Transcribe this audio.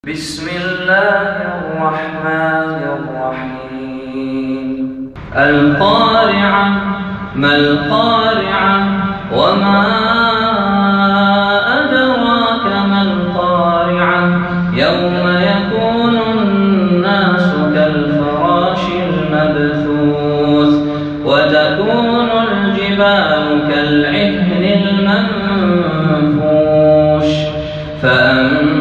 بسم الله الرحمن الرحيم القارعة ما القارعة وما أدراك ما القارعة يوم يكون الناس كالفراش المبثوث وتكون الجبال كالعهن المنفوش